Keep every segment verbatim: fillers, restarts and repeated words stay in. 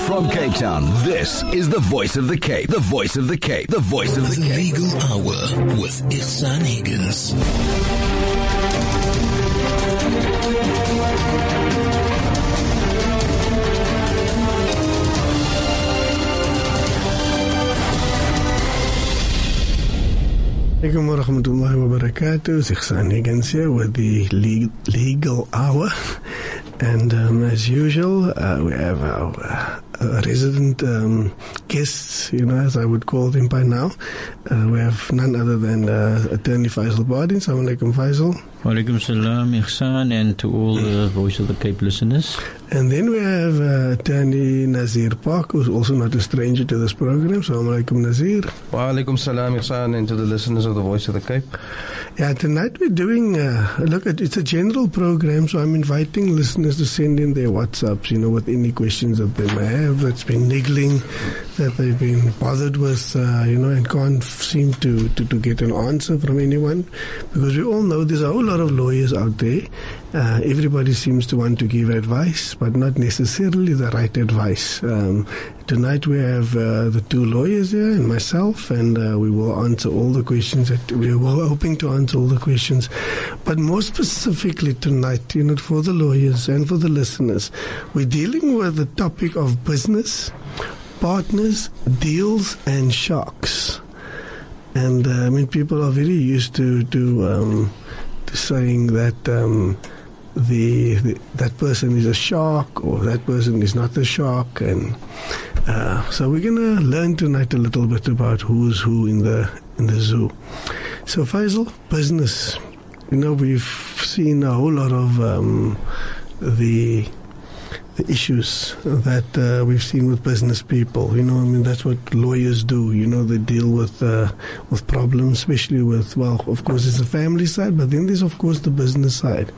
From Cape Town, this is the Voice of the Cape. The Voice of the Cape. The Voice of the The Cape. Legal Hour with Ihsan Higgins. Assalamualaikum warahmatullahi wabarakatuh. Ihsan Higgins here with the le- Legal Hour. And um, as usual, uh, we have our uh, resident um, guests, you know, as I would call them by now. Uh, we have none other than uh, Attorney Faisal Bardin. Assalamu alaikum, Faisal. Walaikum salam, Ihsan, and to all the Voice of the Cape listeners. And then we have uh, Attorney Nazir Park, who's also not a stranger to this program. Assalamu alaikum, Nazir. Wa alaikum salam, Ihsan, and to the listeners of the Voice of the Cape. Yeah, tonight we're doing, uh, look, it's a general program, so I'm inviting listeners to send in their WhatsApps, you know, with any questions that they may have that's been niggling, that they've been bothered with, uh, you know, and can't seem to, to, to get an answer from anyone. Because we all know there's a whole lot of lawyers out there. Uh, everybody seems to want to give advice, but not necessarily the right advice. Um, tonight we have uh, the two lawyers here and myself, and uh, we will answer all the questions that we were hoping to answer all the questions. But more specifically tonight, you know, for the lawyers and for the listeners, we're dealing with the topic of business, partners, deals, and sharks. And uh, I mean, people are very used to to, um, to saying that. Um, The, the that person is a shark or that person is not a shark, and uh, so we're gonna learn tonight a little bit about who's who in the in the zoo. So Faisal, business. You know, we've seen a whole lot of um, the the issues that uh, we've seen with business people. You know, I mean, that's what lawyers do. You know, they deal with uh, with problems, especially with, well, of course, it's the family side, but then there's, of course, the business side.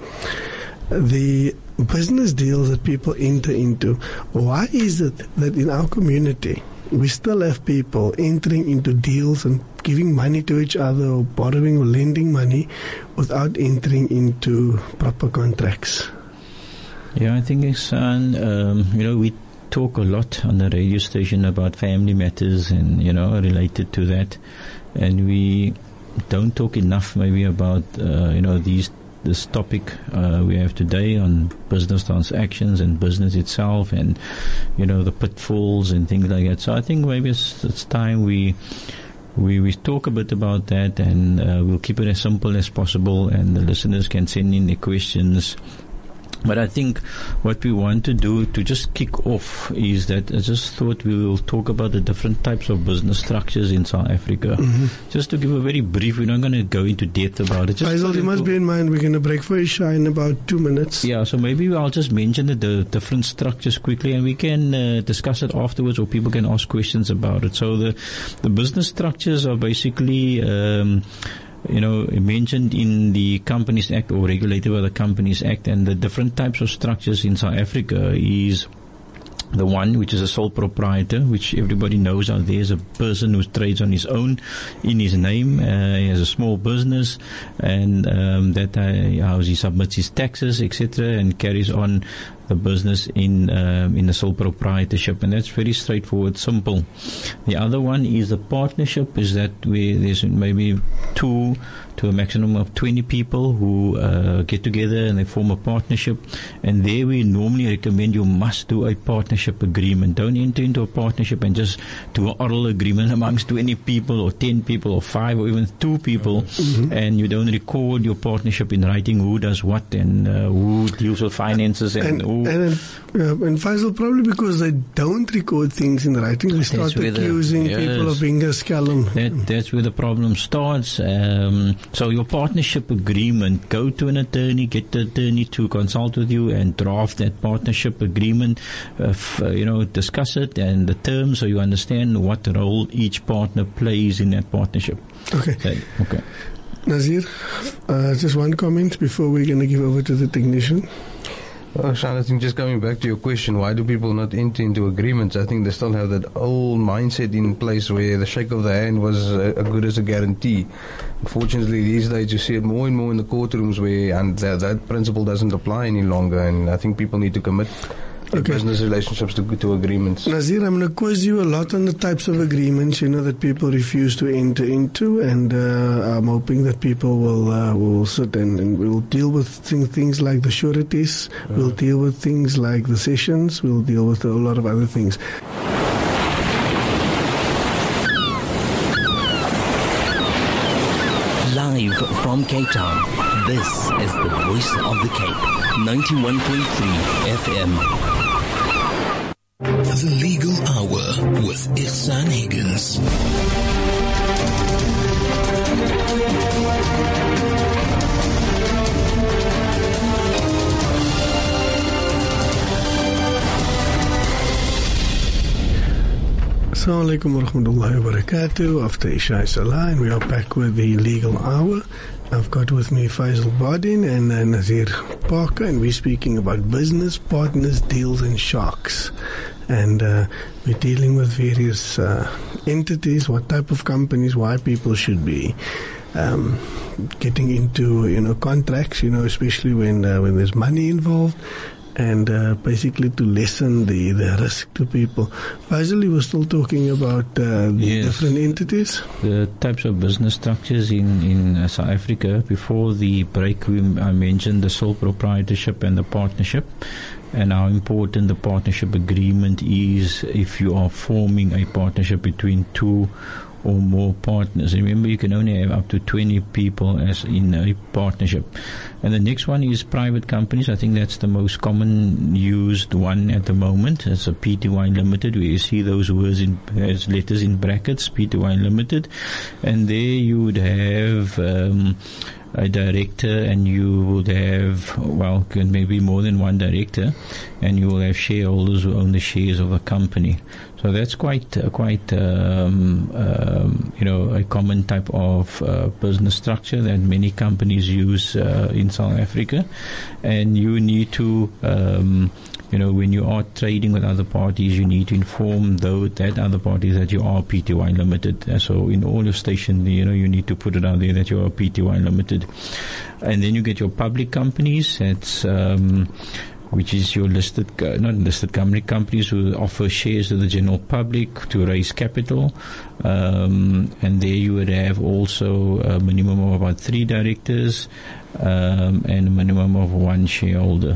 The business deals that people enter into. Why is it that in our community we still have people entering into deals and giving money to each other or borrowing or lending money without entering into proper contracts? Yeah, I think, son, um, you know, we talk a lot on the radio station about family matters and, you know, related to that. And we don't talk enough maybe about, uh, you know, these this topic uh, we have today on business transactions and business itself, and you know, the pitfalls and things like that. So I think maybe it's, it's time we we we talk a bit about that, and uh, we'll keep it as simple as possible, and the listeners can send in their questions. But I think what we want to do to just kick off is that I just thought we will talk about the different types of business structures in South Africa. Mm-hmm. Just to give a very brief, we're not going to go into depth about it. Just Faisal, you must be in mind, we're going to break for Isha in about two minutes. Yeah, so maybe I'll just mention the, the different structures quickly, and we can uh, discuss it afterwards, or people can ask questions about it. So the, the business structures are basically Um, you know, mentioned in the Companies Act or regulated by the Companies Act, and the different types of structures in South Africa is the one which is a sole proprietor, which everybody knows out there is a person who trades on his own in his name. Uh, he has a small business, and um, that uh, how he submits his taxes, et cetera, and carries on the business in um, in a sole proprietorship, and that's very straightforward, simple. The other one is the partnership, is that where there's maybe two to a maximum of twenty people who uh, get together and they form a partnership, and there we normally recommend you must do a partnership agreement. Don't enter into a partnership and just do an oral agreement amongst twenty people or ten people or five or even two people, mm-hmm. and you don't record your partnership in writing who does what and uh, who deals with finances and, and who And, uh, and Faisal, probably because they don't record things in writing, we start accusing the, yes, people of being a scallum. That, that's where the problem starts. Um, so your partnership agreement, go to an attorney, get the attorney to consult with you and draft that partnership agreement, uh, f- uh, you know, discuss it and the terms so you understand what role each partner plays in that partnership. Okay. So, okay. Nazir, uh, just one comment before we're going to give over to the technician. Well, Sean, I think just coming back to your question, why do people not enter into agreements? I think they still have that old mindset in place where the shake of the hand was uh, as good as a guarantee. Unfortunately, these days you see it more and more in the courtrooms where and that, that principle doesn't apply any longer, and I think people need to commit Okay. business relationships to to agreements. Nazir, I'm going to quiz you a lot on the types of agreements, you know, that people refuse to enter into, and uh, I'm hoping that people will uh, will sit and, and we'll deal with thing, things like the sureties, mm. we'll deal with things like the sessions, we'll deal with a lot of other things. Live from Cape Town, this is the Voice of the Cape, ninety-one point three F M. The Legal Hour with Ihsan Higgins. Assalamu alaikum wa rahmatullahi wa barakatuh. After Isha Salah, and we are back with the Legal Hour. I've got with me Faisal Badin and uh, Nazir Parker, and we're speaking about business, partners, deals and sharks. And uh, we're dealing with various uh, entities, what type of companies, why people should be um, getting into, you know, contracts, you know, especially when uh, when there's money involved. And uh, basically to lessen the, the risk to people. Faisal, you were still talking about uh, the yes. different entities? The types of business structures in, in uh, South Africa. Before the break, we, I mentioned the sole proprietorship and the partnership, and how important the partnership agreement is if you are forming a partnership between two or more partners. Remember, you can only have up to twenty people as in a partnership. And the next one is private companies. I think that's the most common used one at the moment. It's a P T Y Limited, where you see those words in as letters in brackets, P T Y Limited. And there you would have um, a director, and you would have, well, maybe more than one director, and you will have shareholders who own the shares of the company. So that's quite, uh, quite, um, um, you know, a common type of uh, business structure that many companies use uh, in South Africa. And you need to, um, you know, when you are trading with other parties, you need to inform those, that other parties that you are P T Y Limited. And so in all your stations, you know, you need to put it out there that you are P T Y Limited. And then you get your public companies. That's, um, which is your listed, uh, not listed company, companies who offer shares to the general public to raise capital. Um, and there you would have also a minimum of about three directors um, and a minimum of one shareholder.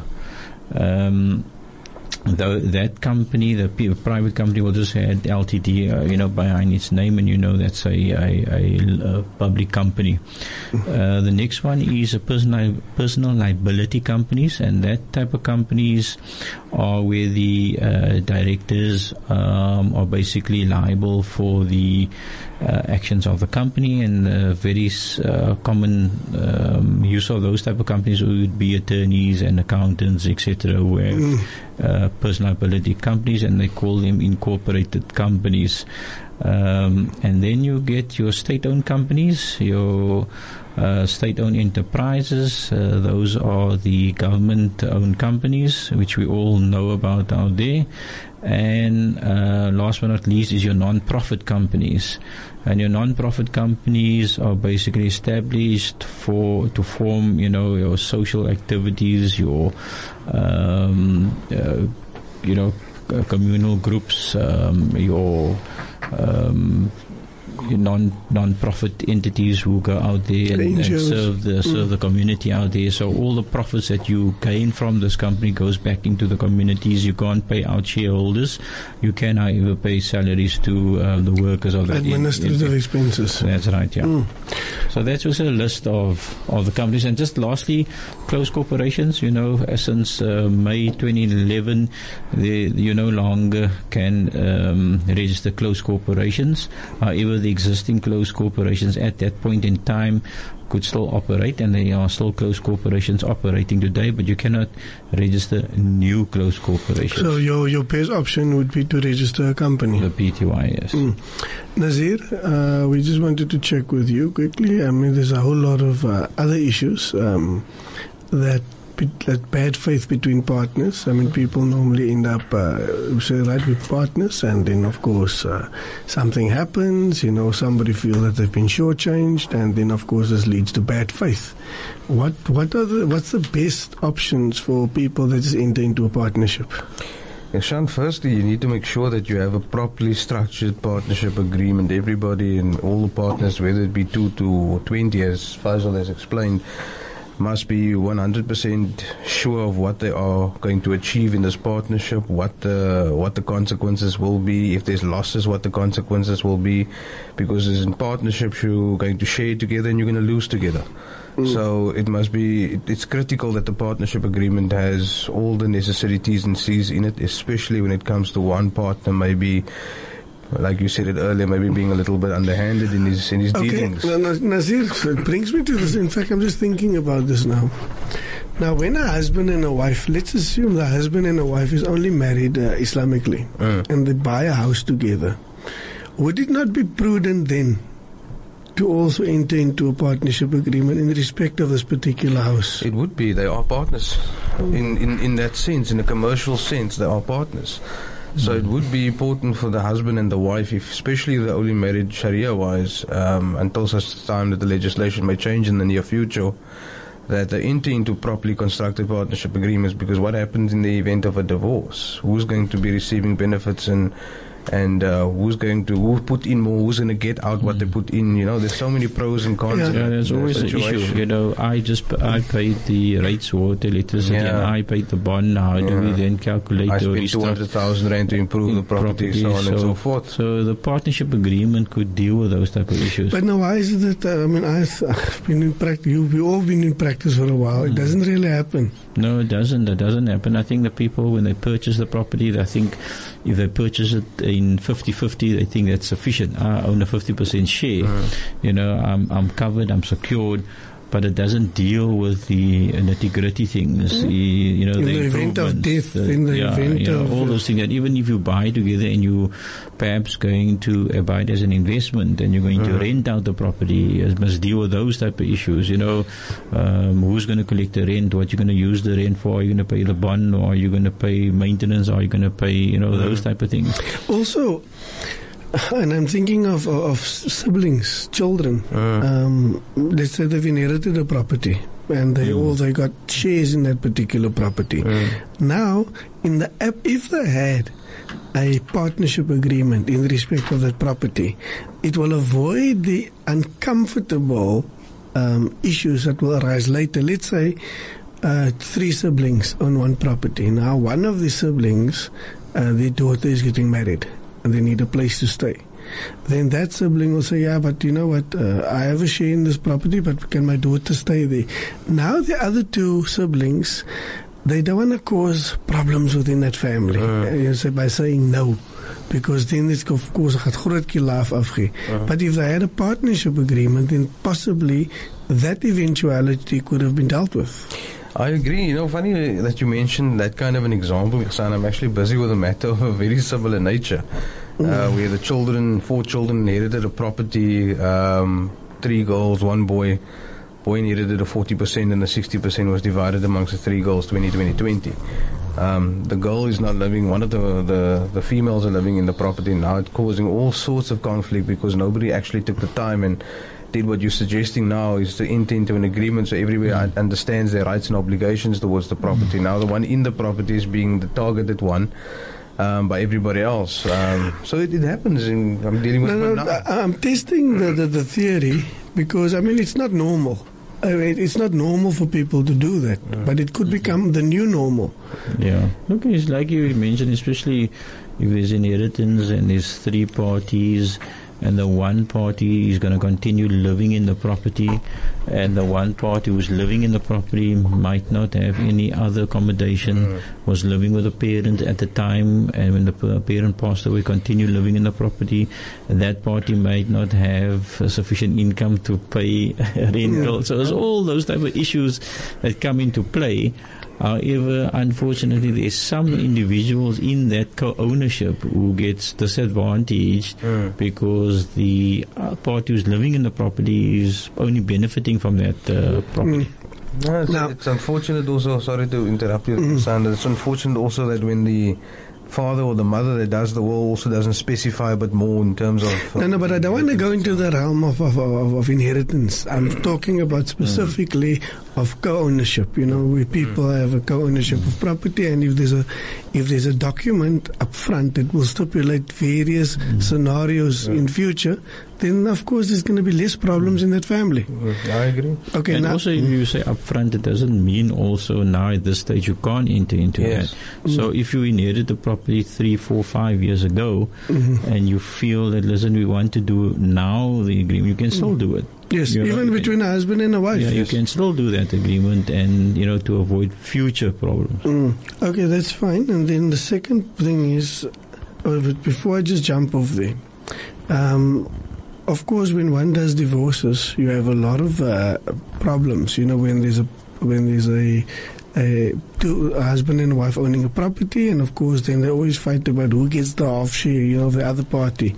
Um, Though that company, the p- private company, will just add L T D, uh, you know, behind its name, and you know that's a, a, a, a public company. Uh, the next one is a personal personal liability companies, and that type of companies are where the uh, directors um, are basically liable for the uh, actions of the company, and uh, very uh, common um, use of those type of companies would be attorneys and accountants, et cetera, who have mm. uh, personal liability companies, and they call them incorporated companies. Um, and then you get your state-owned companies, your uh, state-owned enterprises. Uh, those are the government-owned companies, which we all know about out there. And uh, last but not least is your non-profit companies. And your non-profit companies are basically established for to form, you know, your social activities, your, um, uh, you know, uh, communal groups, um, your um, non non-profit entities who go out there and, and serve the serve mm. the community out there. So all the profits that you gain from this company goes back into the communities. You can't pay out shareholders. You can, however, pay salaries to uh, the workers of that administrative in, in, expenses. That's right, yeah. Mm. So that's also a list of of the companies. And just lastly, closed corporations. You know, since uh, May twenty eleven, they, you no longer can um, register closed corporations. However, the existing closed corporations at that point in time could still operate, and they are still closed corporations operating today, but you cannot register new closed corporations. So your your best option would be to register a company? The P T Y, yes. Mm. Nazir, uh, we just wanted to check with you quickly. I mean, there's a whole lot of uh, other issues um, that that bad faith between partners. I mean, people normally end up uh, say right with partners, and then of course uh, something happens. You know, somebody feels that they've been shortchanged, and then of course this leads to bad faith. What what are the what's the best options for people that just enter into a partnership? Sean, firstly, you need to make sure that you have a properly structured partnership agreement. Everybody and all the partners, whether it be two to twenty, as Faisal has explained, must be one hundred percent sure of what they are going to achieve in this partnership, what the what the consequences will be. If there's losses, what the consequences will be. Because as in partnerships, you're going to share together and you're going to lose together. Mm. So it must be, it's critical that the partnership agreement has all the necessary T's and C's in it, especially when it comes to one partner maybe, like you said it earlier, maybe being a little bit underhanded in his, in his okay. dealings. Now, Nazir, it brings me to this. In fact, I'm just thinking about this now. Now, when a husband and a wife, let's assume the husband and a wife is only married uh, Islamically, mm. and they buy a house together, would it not be prudent then to also enter into a partnership agreement in respect of this particular house? It would be. They are partners. Mm. In, in, in that sense, in a commercial sense, they are partners. So mm. it would be important for the husband and the wife, if, especially the only married Sharia-wise, um, until such time that the legislation may change in the near future, that they enter into properly constructed partnership agreements. Because what happens in the event of a divorce? Who's going to be receiving benefits and and uh, who's going to who put in more, who's going to get out what they put in? You know, there's so many pros and cons. Yeah, in yeah there's in always an issue. You know, I just I paid the rates, water, electricity, yeah. and I paid the bond. How yeah. do we then calculate I the spent two hundred thousand rand to improve the property, property, so on so, and so forth. So the partnership agreement could deal with those type of issues. But now, why is it that uh, I mean, I've, I've been in practice. You've all been in practice for a while. Mm. It doesn't really happen. No, it doesn't. It doesn't happen. I think the people, when they purchase the property, I think if they purchase it in fifty-fifty, they think that's sufficient. I own a fifty percent share. Mm. You know, I'm I'm covered, I'm secured, but it doesn't deal with the nitty-gritty things. Mm. The, you know, in the, the event of death, the, in the yeah, event you know, of... all those things. And even if you buy together and you perhaps going to buy it as an investment and you're going mm. to rent out the property, it must deal with those type of issues. You know, um, who's going to collect the rent, what you're going to use the rent for, are you going to pay the bond, or are you going to pay maintenance, or are you going to pay, you know, mm. those type of things. Also, and I'm thinking of, of siblings, children. Mm. Um, let's say they've inherited a property and they mm. all they got shares in that particular property. Mm. Now, in the app, if they had a partnership agreement in respect of that property, it will avoid the uncomfortable um, issues that will arise later. Let's say uh, three siblings on one property. Now, one of the siblings, uh, their daughter is getting married, and they need a place to stay. Then that sibling will say, yeah, but you know what, uh, I have a share in this property, but can my daughter stay there? Now the other two siblings, they don't want to cause problems within that family uh. you know, by saying no, because then it's of course gaat groot kilaaf afgee. Uh. But if they had a partnership agreement, then possibly that eventuality could have been dealt with. I agree. You know, funny that you mentioned that kind of an example, Ihsan. I'm actually busy with a matter of a very similar nature, mm. uh, where the children, four children inherited a property, um, three girls, one boy. Boy inherited a forty percent and the sixty percent was divided amongst the three girls, twenty, twenty, twenty. Um, the girl is not living, one of the, the, the females are living in the property now. It's causing all sorts of conflict because nobody actually took the time and did what you're suggesting now, is to enter into an agreement so everybody mm. understands their rights and obligations towards the property. Mm. Now the one in the property is being the targeted one um, by everybody else. Um, so it, it happens. In, I'm dealing with no, it no, now. I'm testing the, the, the theory because, I mean, it's not normal. I mean, it's not normal for people to do that, mm. but it could become the new normal. Yeah. Look, it's like you mentioned, especially if there's inheritance and there's three parties, and the one party is going to continue living in the property, and the one party who's living in the property might not have any other accommodation, mm. was living with a parent at the time, and when the parent passed away, continue living in the property, and that party might not have sufficient income to pay rental. So there's all those type of issues that come into play. However, unfortunately, there's some individuals in that co-ownership who gets disadvantaged mm. because the party who's living in the property is only benefiting from that uh, property. Mm. No, it's, now, it's unfortunate also, sorry to interrupt you, mm. Sandra, it's unfortunate also that when the father or the mother that does the will also doesn't specify a bit more in terms of... Uh, no, no, but I don't want to go into the realm of, of, of, of inheritance. I'm talking about specifically mm. of co-ownership, you know, where people have a co-ownership of property, and if there's a if there's a document up front that will stipulate various scenarios in future, then of course there's going to be less problems in that family. I agree. Okay, and now, also, if you say upfront, it doesn't mean also now at this stage you can't enter into Yes. that. So if you inherited the property three, four, five years ago, and you feel that, listen, we want to do now the agreement, you can still do it. yes, You know, even between a husband and a wife. Yeah, you Yes. can still do that agreement, and you know, to avoid future problems. Mm. Okay, that's fine. And then the second thing is, uh, but before I just jump off there, um, of course, when one does divorces, you have a lot of uh, problems. You know, when there's a when there's a a, two, a husband and wife owning a property, and of course, then they always fight about who gets the half share. You know, the other party,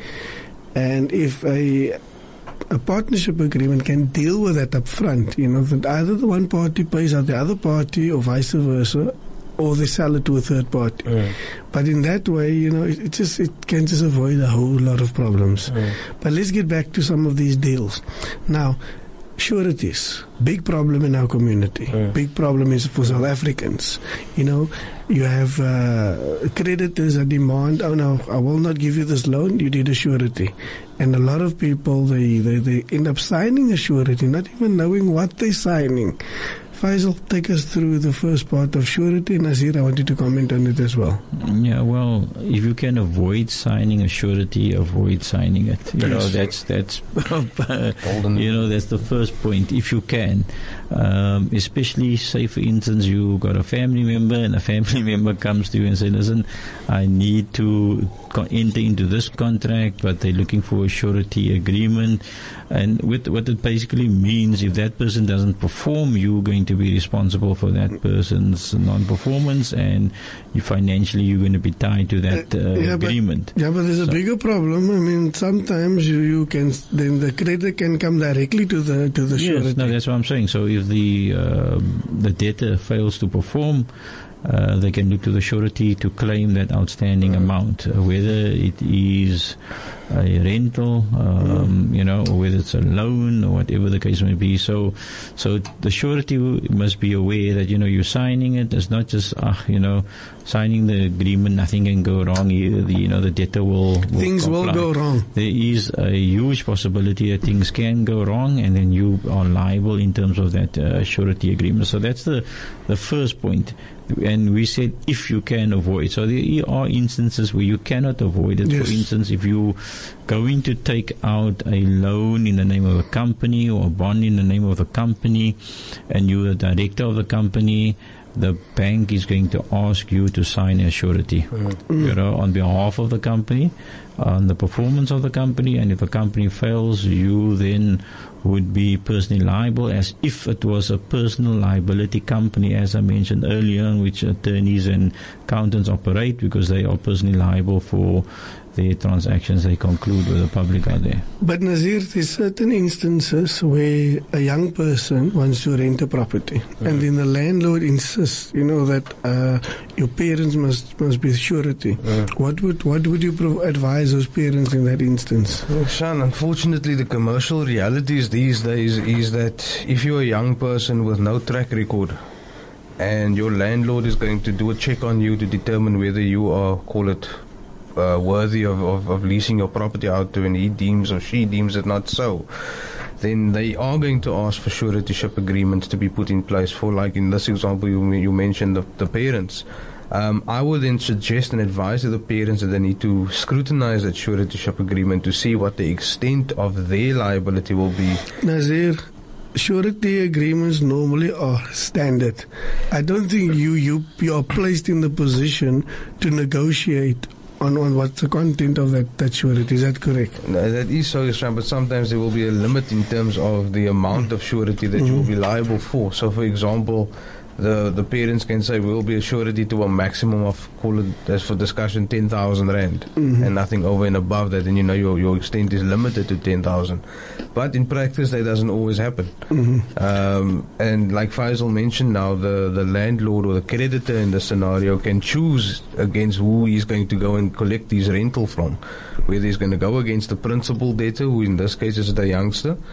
and if a a partnership agreement can deal with that up front, you know, that either the one party pays out the other party or vice versa, or they sell it to a third party. Mm. But in that way, you know, it, it just it can just avoid a whole lot of problems. Mm. But let's get back to some of these deals. Now, sureties, big problem in our community. Mm. Big problem is for South Africans. You know, you have uh, creditors that demand, oh no, I will not give you this loan, you need a surety. And a lot of people, they, they, they end up signing a surety, not even knowing what they're signing. Faisal, take us through the first part of surety, and Nazir, I want you to comment on it as well. Yeah, well, if you can avoid signing a surety, avoid signing it. You know, that's that's Golden. you know, that's the first point. If you can, um, especially say for instance you got a family member, and a family member comes to you and say, listen, I need to co- enter into this contract, but they're looking for a surety agreement. And with, what it basically means, if that person doesn't perform, you're going to be responsible for that person's non-performance, and you financially you're going to be tied to that uh, Yeah, but- agreement. Yeah, but there's a So- bigger problem. I mean, sometimes you, you can, then the creditor can come directly to the to the surety. Yes, no, that's what I'm saying. So if the uh, the debtor fails to perform, uh, they can look to the surety to claim that outstanding amount, uh, whether it is a rental, um, you know, or whether it's a loan or whatever the case may be. So, so the surety must be aware that, you know, you're signing it. It's not just, ah, you know, signing the agreement, nothing can go wrong. You, the, you know, the debtor will, will Things will comply. go wrong. There is a huge possibility that things can go wrong, and then you are liable in terms of that uh, surety agreement. So that's the the first point. And we said if you can avoid. So there are instances where you cannot avoid it. Yes. For instance, if you going to take out a loan in the name of a company or a bond in the name of the company, and you're the director of the company, the bank is going to ask you to sign a surety, you know, on behalf of the company, on the performance of the company. And if the company fails, you then would be personally liable, as if it was a personal liability company, as I mentioned earlier, in which attorneys and accountants operate, because they are personally liable for the transactions they conclude with the public out there. But Nazir, there's certain instances where a young person wants to rent a property, and then the landlord insists, you know, that uh, your parents must must be surety. What would what would you prov- advise those parents in that instance? Well, Sean, unfortunately, the commercial realities these days is that if you're a young person with no track record, and your landlord is going to do a check on you to determine whether you are, call it, uh, worthy of, of, of leasing your property out to, and he deems or she deems it not so, then they are going to ask for suretyship agreements to be put in place for, like in this example you, you mentioned, the, the parents. Um, I would then suggest and advise to the parents that they need to scrutinize that suretyship agreement to see what the extent of their liability will be. Nazir, surety agreements normally are standard. I don't think you you you are placed in the position to negotiate on, on what's the content of that, that surety. Is that correct? No, that is so, Isram, but sometimes there will be a limit in terms of the amount of surety that you will be liable for. So, for example, the the parents can say, we will be a surety to a maximum of, call it, as for discussion, ten thousand rand, Mm-hmm. and nothing over and above that, and you know your, your extent is limited to ten thousand. But in practice, that doesn't always happen. Mm-hmm. Um, and like Faisal mentioned now, the, the landlord or the creditor in the scenario can choose against who he's going to go and collect his rental from. Whether he's going to go against the principal debtor, who in this case is the youngster,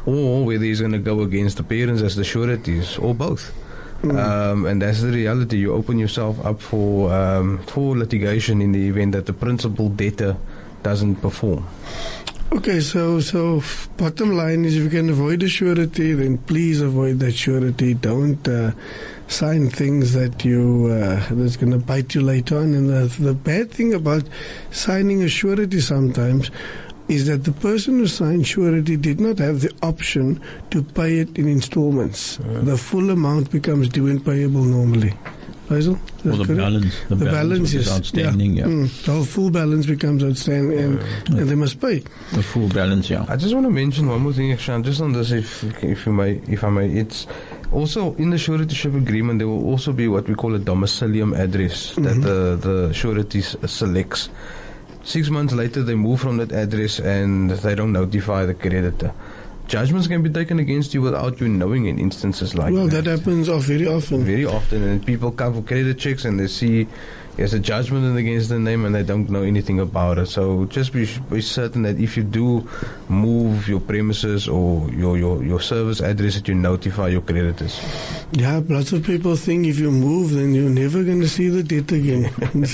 or whether he's going to go against the parents as the sureties, or both. Mm. Um, and that's the reality. You open yourself up for um, for litigation in the event that the principal debtor doesn't perform. Okay, so so bottom line is, if you can avoid a surety, then please avoid that surety. Don't uh, sign things that you uh, that's going to bite you later on. And the, the bad thing about signing a surety sometimes is that the person who signed surety did not have the option to pay it in installments. Yeah. The full amount becomes due and payable normally. Faisal? Or the balance. The, the balance, balance is outstanding, yeah. yeah. Mm, the whole full balance becomes outstanding, and, yeah. and they must pay. The full balance, yeah. I just want to mention one more thing, Shan, just on this, if if you may, if I may. It's also in the suretyship agreement, there will also be what we call a domicilium address mm-hmm. that the, the surety selects. Six months later, they move from that address and they don't notify the creditor. Judgments can be taken against you without you knowing in instances like well, that. Well, that happens very often. Very often. And people come for credit checks and they see there's a judgment against the name and they don't know anything about it. So just be, be certain that if you do move your premises or your, your, your service address, that you notify your creditors. Yeah, lots of people think if you move, then you're never going to see the debt again.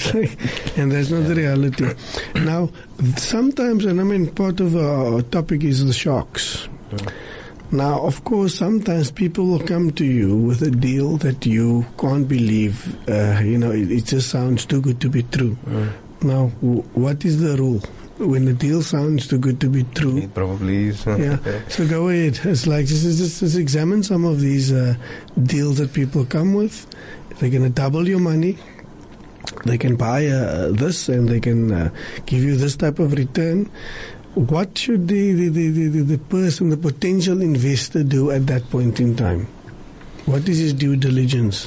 And that's not yeah. the reality. Now, sometimes, and I mean, part of our topic is the shocks. Yeah. Now, of course, sometimes people will come to you with a deal that you can't believe. Uh, you know, it, it just sounds too good to be true. Mm. Now, w- what is the rule? When the deal sounds too good to be true. It probably is. Yeah. So go ahead. It's like, just, just, just examine some of these uh, deals that people come with. They're going to double your money. They can buy uh, this and they can uh, give you this type of return. What should the, the, the, the, the person, the potential investor do at that point in time? What is his due diligence?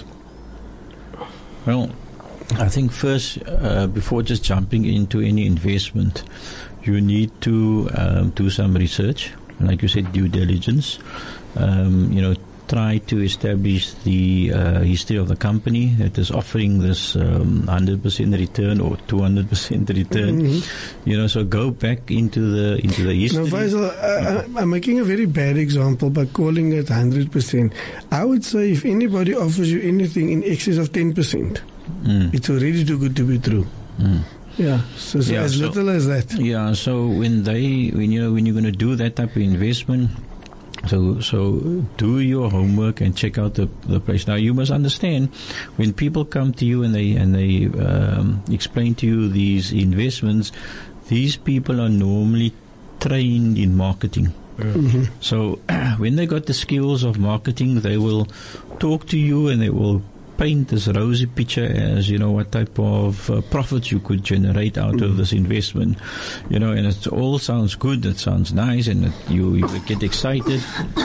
Well, I think first, uh, before just jumping into any investment, you need to um, do some research, like you said, due diligence. Um, you know, try to establish the uh, history of the company that is offering this um, one hundred percent return or two hundred percent return. Mm-hmm. You know, so go back into the into the history. Now, Faisal, uh, I'm making a very bad example by calling it one hundred percent. I would say if anybody offers you anything in excess of ten percent, mm. it's already too good to be true. Mm. Yeah, so, so yeah, as so, little as that. Yeah, so when they, when you know, when you're going to do that type of investment, So, so do your homework and check out the the place. Now, you must understand, when people come to you and they and they um, explain to you these investments, these people are normally trained in marketing. Mm-hmm. So, when they got the skills of marketing, they will talk to you and they will paint this rosy picture as, you know, what type of uh, profits you could generate out mm. of this investment, you know, and it all sounds good, it sounds nice, and it, you, you get excited.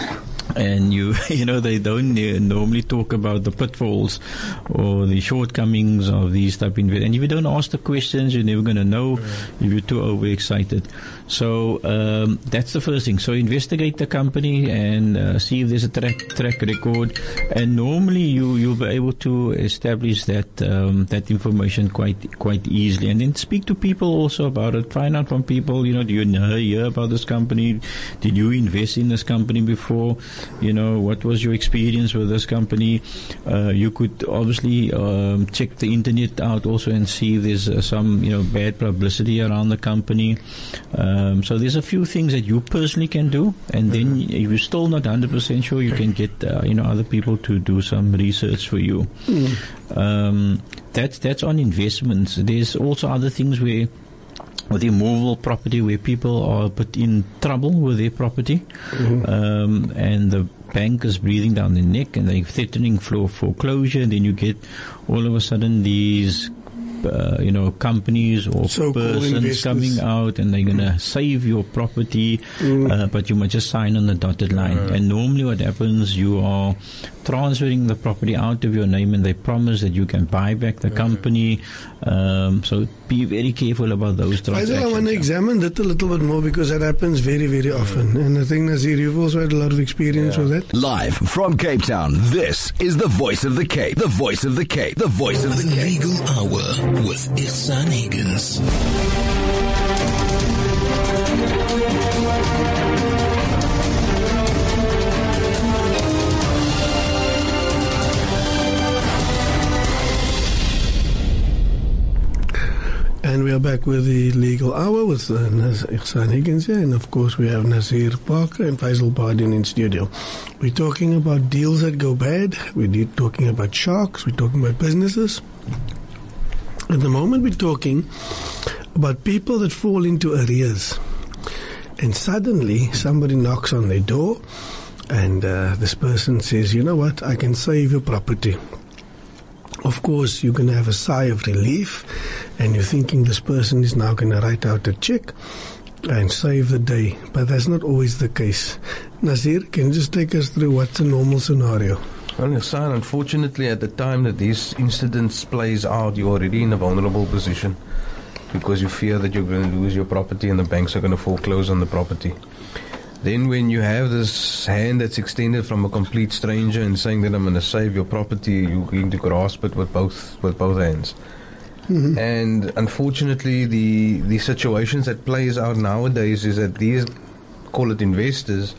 And you, you know, they don't uh, normally talk about the pitfalls or the shortcomings of these type of investments. And if you don't ask the questions, you're never going to know mm. if you're too overexcited. So um, that's the first thing. So investigate the company and uh, see if there's a track track record. And normally you you'll be able to establish that um, that information quite quite easily. And then speak to people also about it. Find out from people. You know, do you know hear about this company? Did you invest in this company before? You know, what was your experience with this company? Uh, you could obviously um, check the internet out also and see if there's uh, some, you know, bad publicity around the company. Um, so there's a few things that you personally can do, and then mm-hmm. if you're still not one hundred percent sure, you can get, uh, you know, other people to do some research for you. Mm. Um, that's, that's on investments. There's also other things where, with immovable property, where people are put in trouble with their property, mm-hmm. um, and the bank is breathing down their neck and they're threatening for foreclosure, and then you get all of a sudden these Uh, you know, companies or so persons coming out and they're going to save your property, mm. uh, but you must just sign on the dotted line. Mm. And normally what happens, you are transferring the property out of your name and they promise that you can buy back the mm. company. Um, so be very careful about those transactions. I want to examine that a little bit more because that happens very, very often. Mm. And I think, Nazir, you've also had a lot of experience yeah. with that. Live from Cape Town, this is the Voice of the Cape. The Voice of the Cape. The Voice of the the Cape. Legal Hour with Ihsan Higgins. we are back with the Legal Hour with uh, Naz- Ihsan Higgins here, and of course we have Nazir Parker and Faisal Bardin in studio. We're talking about deals that go bad, we're talking about sharks, we're talking about businesses. At the moment we're talking about people that fall into arrears, and suddenly somebody knocks on their door and uh, this person says, you know what, I can save your property. Of course, you're going to have a sigh of relief, and you're thinking this person is now going to write out a check and save the day. But that's not always the case. Nazir, can you just take us through what's a normal scenario? Well, Hassan, unfortunately, at the time that these incidents plays out, you're already in a vulnerable position because you fear that you're going to lose your property and the banks are going to foreclose on the property. Then when you have this hand that's extended from a complete stranger and saying that I'm going to save your property, you're going to grasp it with both with both hands. Mm-hmm. And unfortunately, the the situations that plays out nowadays is that these, call it investors,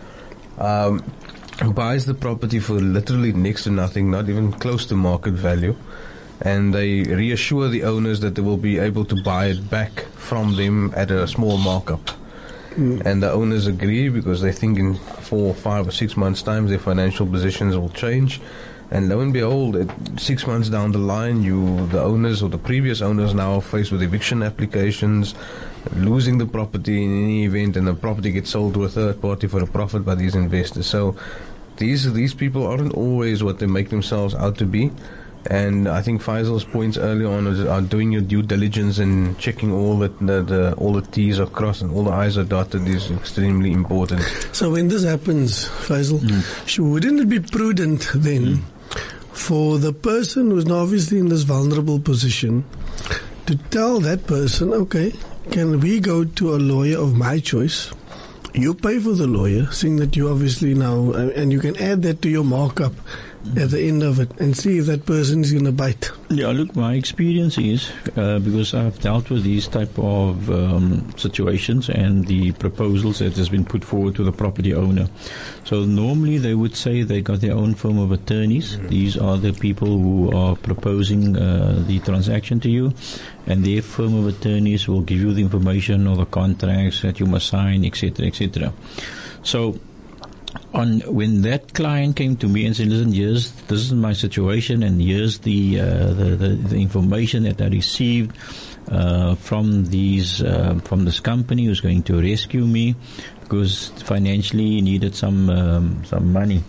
um, buys the property for literally next to nothing, not even close to market value. And they reassure the owners that they will be able to buy it back from them at a small markup. Mm. And the owners agree because they think in four, five, or six months' time their financial positions will change. And lo and behold, at six months down the line, you, the owners or the previous owners, now are faced with eviction applications, losing the property in any event, and the property gets sold to a third party for a profit by these investors. So these these people aren't always what they make themselves out to be. And I think Faisal's points earlier on is, are doing your due diligence and checking all the, the, the all the T's are crossed and all the I's are dotted is extremely important. So when this happens, Faisal, mm. should, wouldn't it be prudent then mm. for the person who's now obviously in this vulnerable position to tell that person, okay, can we go to a lawyer of my choice? You pay for the lawyer, seeing that you obviously now, and you can add that to your markup at the end of it and see if that person is going to bite. Yeah, look, my experience is, uh, because I've dealt with these type of um, situations and the proposals that has been put forward to the property owner. So normally they would say they got their own firm of attorneys. Mm-hmm. These are the people who are proposing uh, the transaction to you, and their firm of attorneys will give you the information or the contracts that you must sign, et cetera, et cetera. So on when that client came to me and said, listen, here's, this is my situation, and here's the, uh, the, the, the information that I received uh, from these uh, from this company who's going to rescue me because financially he needed some um, some money.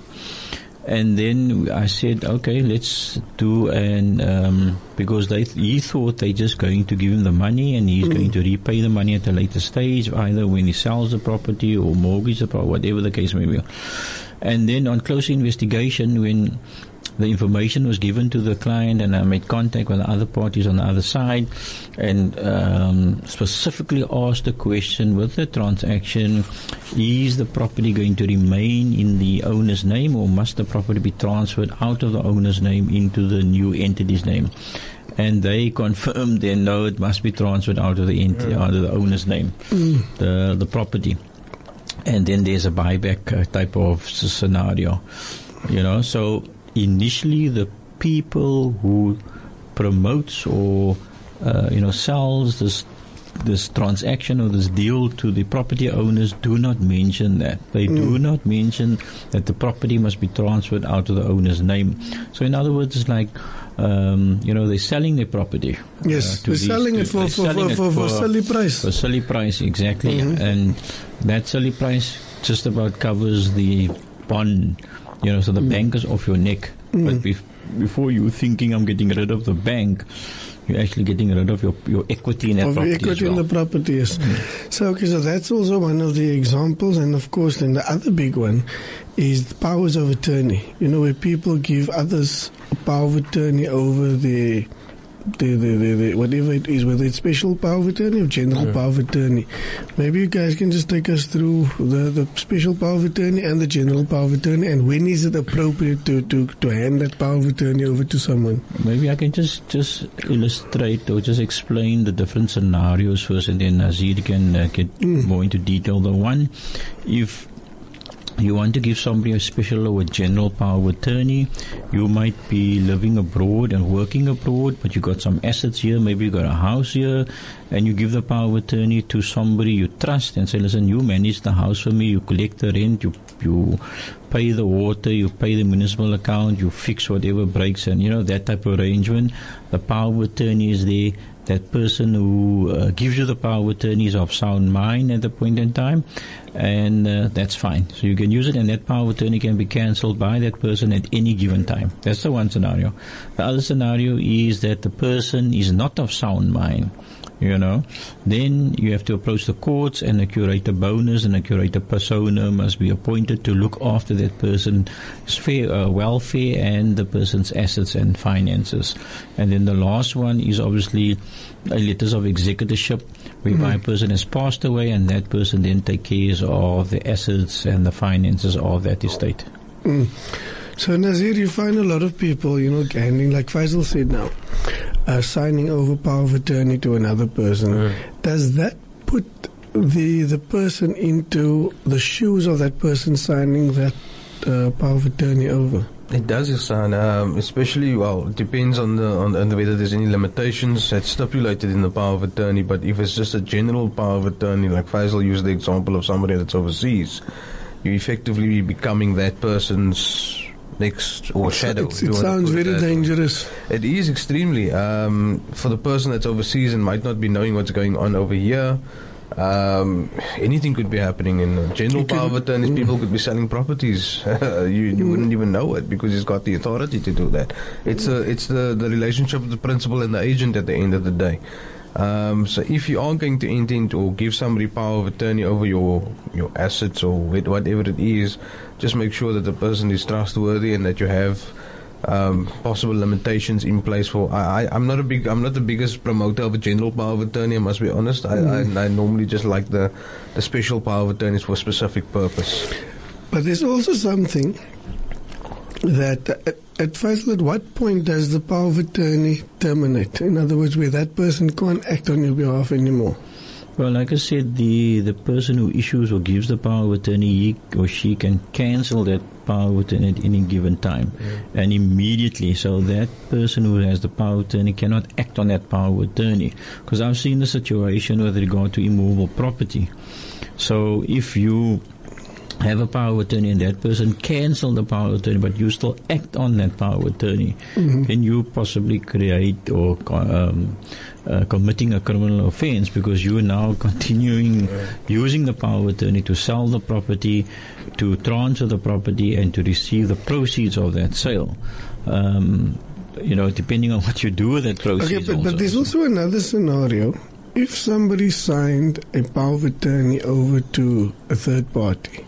And then I said, okay, let's do an, um, because they, he thought they're just going to give him the money and he's mm. going to repay the money at a later stage, either when he sells the property or mortgage the property, whatever the case may be. And then on closer investigation, when the information was given to the client and I made contact with the other parties on the other side and um, specifically asked the question with the transaction, is the property going to remain in the owner's name or must the property be transferred out of the owner's name into the new entity's name? And they confirmed then, no, it must be transferred out of the ent- out of the owner's name, mm. the the property. And then there's a buyback uh, type of s- scenario, you know, so initially the people who promotes or uh, you know sells this this transaction or this deal to the property owners do not mention that. They mm. do not mention that the property must be transferred out of the owner's name. So in other words, it's like um, you know, they're selling their property. Yes, uh, they're these, selling to, it for for, for, for, for silly price. For silly price, exactly. Mm-hmm. And that silly price just about covers the bond. You know, so the mm. bank is off your neck. Mm. But bef- before you thinking I'm getting rid of the bank, you're actually getting rid of your, your equity in that of property. Of equity well. in the property, yes. Mm. So, okay, so that's also one of the examples. And of course, then the other big one is the powers of attorney. You know, where people give others a power of attorney over the The, the, the, the, whatever it is, whether it's special power of attorney or general yeah. power of attorney. Maybe you guys can just take us through the, the special power of attorney and the general power of attorney, and when is it appropriate to, to, to hand that power of attorney over to someone? Maybe I can just, just illustrate or just explain the different scenarios first, and then Nazir can uh, get mm. more into detail. The one, if you want to give somebody a special or a general power of attorney. You might be living abroad and working abroad, but you got some assets here, maybe you got a house here, and you give the power of attorney to somebody you trust and say, listen, you manage the house for me, you collect the rent, you you pay the water, you pay the municipal account, you fix whatever breaks, and you know, that type of arrangement. The power of attorney is there. That person who uh, gives you the power of attorney is of sound mind at the point in time, and uh, that's fine. So you can use it, and that power of attorney can be cancelled by that person at any given time. That's the one scenario. The other scenario is that the person is not of sound mind. You know, then you have to approach the courts, and a curator bonus and a curator persona must be appointed to look after that person's fair, uh, welfare and the person's assets and finances. And then the last one is obviously a letters of executorship, whereby mm. a person has passed away, and that person then takes care of the assets and the finances of that estate. Mm. So, Nazir, you find a lot of people, you know, handing, like Faisal said now, uh, signing over power of attorney to another person. Mm. Does that put the the person into the shoes of that person signing that uh, power of attorney over? It does, Hassan. Um, especially, well, it depends on the on, on the whether there's any limitations that's stipulated in the power of attorney. But if it's just a general power of attorney, like Faisal used the example of somebody that's overseas, you effectively be becoming that person's next or shadow. It's, it sounds very dangerous. It is extremely. Um, for the person that's overseas and might not be knowing what's going on over here, um, anything could be happening. In general power of attorneys, people could be selling properties. you you mm. wouldn't even know it because he's got the authority to do that. It's a, it's the, the relationship of the principal and the agent at the end of the day. Um, so if you are going to intend or give somebody power of attorney over your your assets or whatever it is, just make sure that the person is trustworthy and that you have um, possible limitations in place for. I, I I'm not a big I'm not the biggest promoter of a general power of attorney. I must be honest. I, mm. I, I normally just like the the special power of attorneys for a specific purpose. But there's also something that at, at Faisal, at what point does the power of attorney terminate? In other words, where that person can't act on your behalf anymore? Well, like I said, the, the person who issues or gives the power of attorney, he or she can cancel that power of attorney at any given time mm. and immediately. So that person who has the power of attorney cannot act on that power of attorney. Because I've seen the situation with regard to immovable property. So if you have a power of attorney and that person cancel the power of attorney, but you still act on that power of attorney, mm-hmm. then you possibly create or um, uh, committing a criminal offense because you are now continuing yeah. using the power of attorney to sell the property, to transfer the property, and to receive the proceeds of that sale. Um, you know, depending on what you do with that proceeds. Okay, but, but there's also another scenario. If somebody signed a power of attorney over to a third party,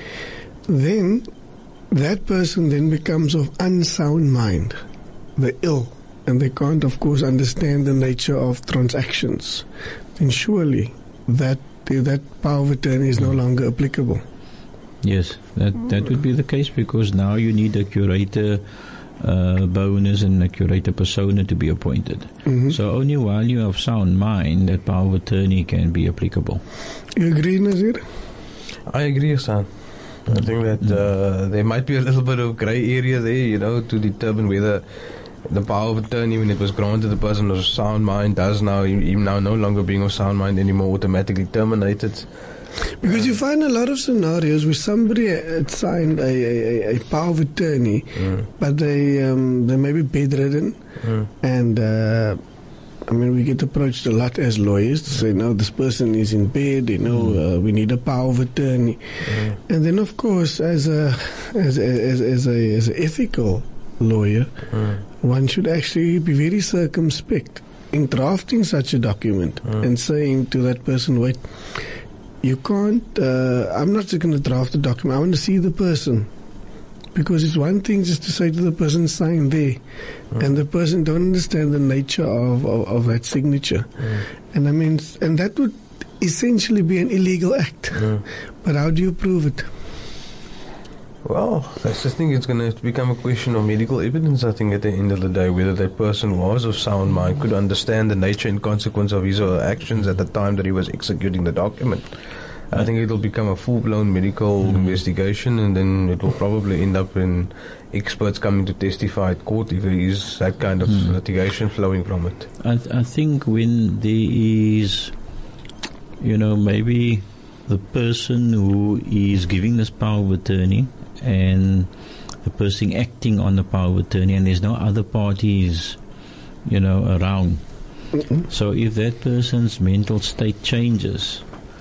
then that person then becomes of unsound mind. They're ill, and they can't, of course, understand the nature of transactions. Then surely that that power of attorney is no longer applicable. Yes, that that would be the case because now you need a curator uh, bonus and a curator persona to be appointed. Mm-hmm. So only while you have sound mind, that power of attorney can be applicable. You agree, Nazir? I agree, Hassan. I think that uh, there might be a little bit of grey area there, you know, to determine whether the power of attorney, when it was granted the person of sound mind, does now, even now no longer being of sound mind anymore, automatically terminated. Because you find a lot of scenarios where somebody had signed a, a, a power of attorney, mm. but they um, they may be bedridden, mm. and uh, I mean, we get approached a lot as lawyers to say, no, this person is in bed, you know, mm. uh, we need a power of attorney. Mm. And then, of course, as a as a, as, as a as an ethical lawyer, mm. one should actually be very circumspect in drafting such a document mm. and saying to that person, wait, you can't, uh, I'm not just going to draft a document, I want to see the person. Because it's one thing just to say to the person, sign there, mm. and the person don't understand the nature of, of, of that signature. Mm. And I mean, and that would essentially be an illegal act. Mm. But how do you prove it? Well, that's the thing. It's going to become a question of medical evidence, I think, at the end of the day, whether that person was of sound mind, could understand the nature and consequence of his or her actions at the time that he was executing the document. I think it will become a full-blown medical mm. investigation, and then it will probably end up in experts coming to testify at court if there is that kind of mm. litigation flowing from it. I, th- I think when there is, you know, maybe the person who is giving this power of attorney and the person acting on the power of attorney, and there's no other parties, you know, around. Mm-mm. So if that person's mental state changes,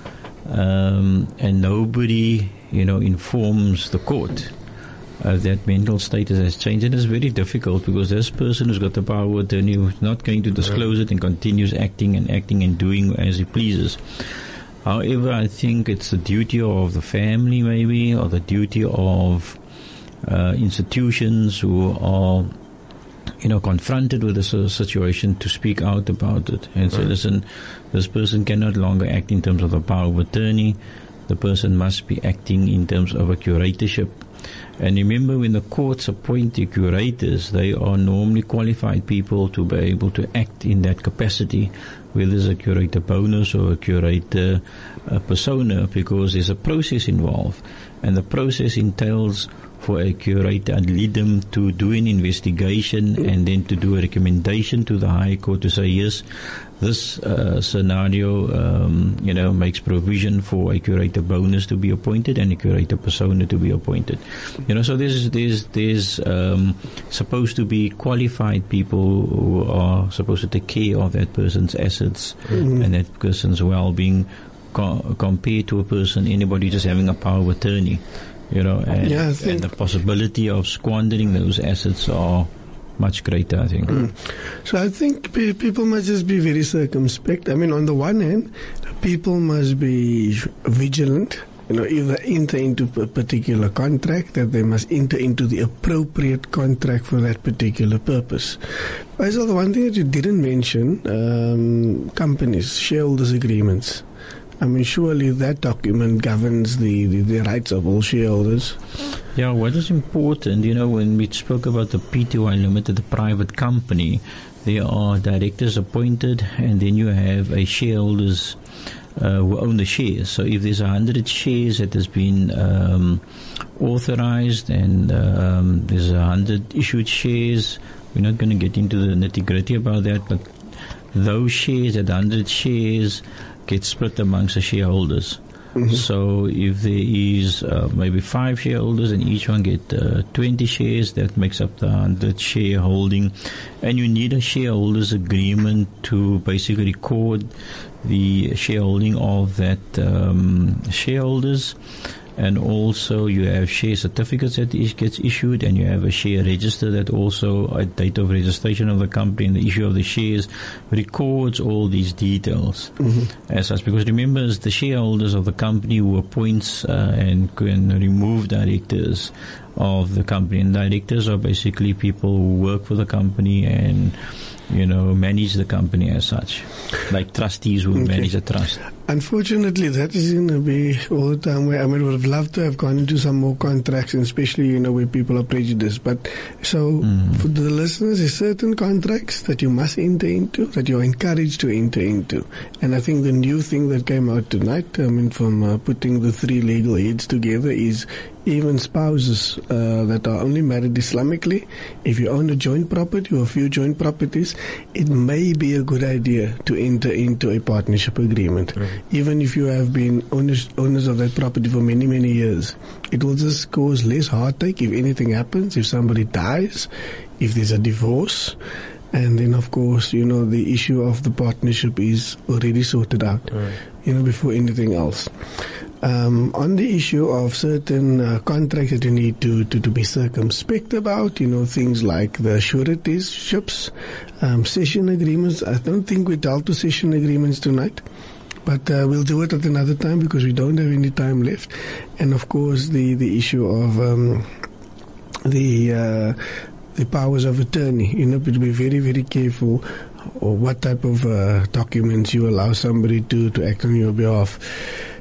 um, and nobody, you know, informs the court uh, that mental status has changed, it is very difficult, because this person who's got the power of attorney who's not going to disclose it and continues acting and acting and doing as he pleases. However, I think it's the duty of the family, maybe, or the duty of uh, institutions who are, you know, confronted with this uh, situation, to speak out about it and say, listen, this person can no longer act in terms of the power of attorney. The person must be acting in terms of a curatorship. And remember, when the courts appoint the curators, they are normally qualified people to be able to act in that capacity, whether it's a curator bonus or a curator uh, persona, because there's a process involved. And the process entails for a curator ad lidem to do an investigation and then to do a recommendation to the High Court to say, yes, this uh, scenario, um, you know, makes provision for a curator bonus to be appointed and a curator persona to be appointed. You know, so there's there's there's um, supposed to be qualified people who are supposed to take care of that person's assets mm-hmm. and that person's well-being, co- compared to a person, anybody just having a power of attorney. You know, and, yeah, and the possibility of squandering those assets are much greater, I think. Mm. So I think pe- people must just be very circumspect. I mean, on the one hand, people must be vigilant. You know, if they enter into a particular contract, that they must enter into the appropriate contract for that particular purpose. Also, the one thing that you didn't mention, um, companies, shareholders agreements. I mean, surely that document governs the, the, the rights of all shareholders. Yeah, what is important, you know, when we spoke about the P T Y Limited, the private company, there are directors appointed, and then you have a shareholders uh, who own the shares. So if there's a hundred shares that has been um, authorized, and um, there's a hundred issued shares, we're not going to get into the nitty-gritty about that, but those shares, that hundred shares, get split amongst the shareholders. Mm-hmm. So if there is uh, maybe five shareholders and each one get uh, twenty shares, that makes up the one hundred shareholding. And you need a shareholders agreement to basically record the shareholding of that um, shareholders. And also you have share certificates that is, gets issued, and you have a share register that also, at date of registration of the company and the issue of the shares, records all these details mm-hmm. as such. Because remember, it's the shareholders of the company who appoints uh, and can remove directors of the company. And directors are basically people who work for the company and, you know, manage the company as such, like trustees who okay. manage a trust. Unfortunately, that is going to be all the time where, I mean, we would have loved to have gone into some more contracts, and especially, you know, where people are prejudiced. But so mm. for the listeners, there's certain contracts that you must enter into, that you're encouraged to enter into. And I think the new thing that came out tonight, I mean, from uh, putting the three legal heads together, is even spouses uh, that are only married Islamically, if you own a joint property or a few joint properties, it may be a good idea to enter into a partnership agreement. Mm. Even if you have been owners, owners of that property for many, many years, it will just cause less heartache if anything happens, if somebody dies, if there's a divorce. And then, of course, you know, the issue of the partnership is already sorted out, mm. you know, before anything else. Um, on the issue of certain uh, contracts that you need to, to, to be circumspect about, you know, things like the suretyships, um, session agreements. I don't think we dealt with session agreements tonight, but uh, we'll do it at another time because we don't have any time left. And of course, the, the issue of um, the uh, the powers of attorney. You know, to be very, very careful or what type of uh, documents you allow somebody to, to act on your behalf.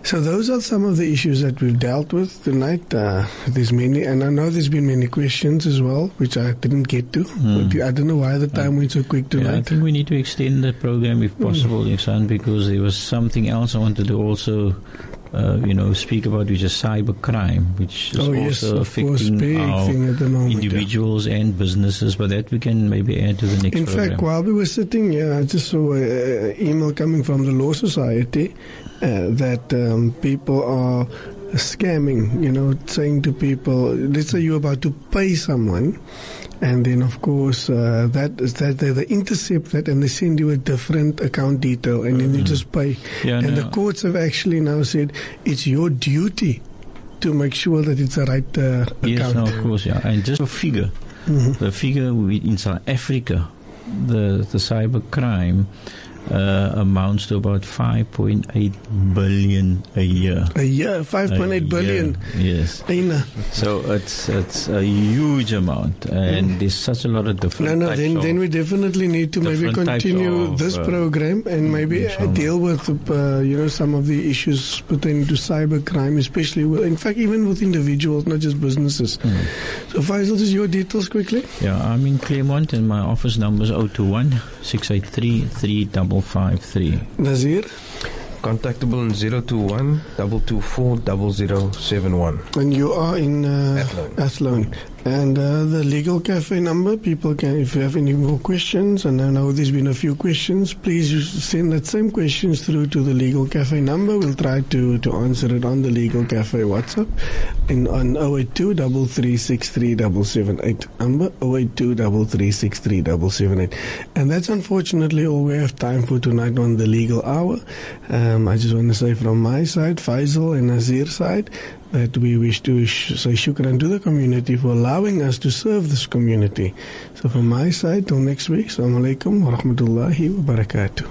So those are some of the issues that we've dealt with tonight. Uh, there's many, and I know there's been many questions as well, which I didn't get to. Mm. But I don't know why the time went so quick tonight. Yeah, I think we need to extend the program if possible, mm. Ihsan, because there was something else I wanted to also Uh, you know, speak about, which is cybercrime, which is oh, also yes, affecting our moment, individuals yeah. and businesses. But that we can maybe add to the next In program. fact, while we were sitting here, I just saw an email coming from the Law Society uh, that um, people are scamming, you know, saying to people, let's say you're about to pay someone, and then of course uh, that is that they, they intercept that and they send you a different account detail, and mm-hmm. then you just pay. Yeah, and no. the courts have actually now said it's your duty to make sure that it's the right uh, account. Yes, no, of course, yeah. And just a figure, mm-hmm. the figure in South Africa, the the cybercrime uh, amounts to about five point eight billion a year. A year, five point eight billion. Yes. Aina. So it's it's a huge amount, and mm. there's such a lot of different. No, no. Then, then we definitely need to maybe continue of, this uh, program and maybe uh, deal with uh, you know some of the issues pertaining to cybercrime, especially with, in fact, even with individuals, not just businesses. Mm. So, Faisal, just your details quickly. Yeah, I'm in Claremont, and my office number is zero two one, six eight three, three five five three. Nazir? Contactable in zero two one, two two four, zero zero seven one. And you are in uh, Athlone. Athlone. And uh, the Legal Cafe number, people can, if you have any more questions, and I know there's been a few questions, please send that same questions through to the Legal Cafe number. We'll try to, to answer it on the Legal Cafe WhatsApp in on zero eight two, three three six three seven seven eight. Number zero eight two, three three six three seven seven eight. And that's unfortunately all we have time for tonight on the Legal Hour. Um, I just want to say from my side, Faisal and Nazir's side, that we wish to sh- say shukran to the community for allowing us to serve this community. So from my side, till next week, Assalamu alaikum wa rahmatullahi wa barakatuh.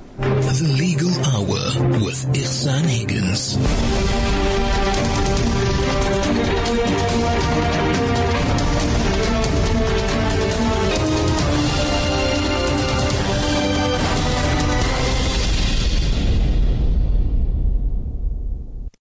The Legal Hour with Ihsan Higgins.